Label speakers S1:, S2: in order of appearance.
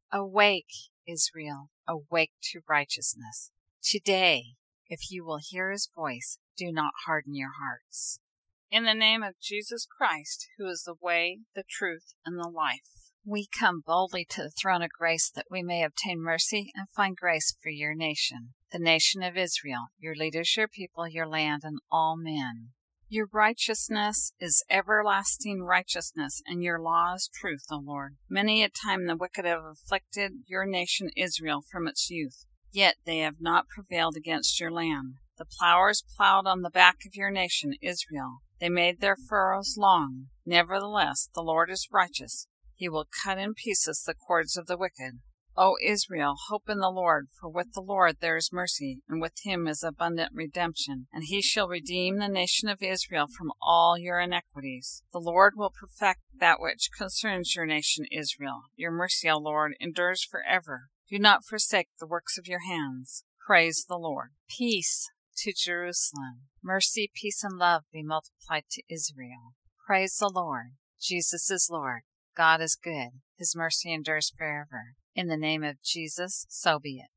S1: Awake, Israel, awake to righteousness. Today, if you will hear his voice, do not harden your hearts.
S2: In the name of Jesus Christ, who is the way, the truth, and the life,
S1: we come boldly to the throne of grace that we may obtain mercy and find grace for your nation, the nation of Israel, your leaders, your people, your land, and all men.
S2: Your righteousness is everlasting righteousness, and your law is truth, O Lord. Many a time the wicked have afflicted your nation Israel from its youth, yet they have not prevailed against your land. The plowers plowed on the back of your nation Israel. They made their furrows long. Nevertheless, the Lord is righteous. He will cut in pieces the cords of the wicked. O Israel, hope in the Lord, for with the Lord there is mercy, and with him is abundant redemption, and he shall redeem the nation of Israel from all your iniquities. The Lord will perfect that which concerns your nation Israel. Your mercy, O Lord, endures forever. Do not forsake the works of your hands. Praise the Lord.
S1: Peace to Jerusalem. Mercy, peace, and love be multiplied to Israel. Praise the Lord. Jesus is Lord. God is good. His mercy endures forever. In the name of Jesus, so be it.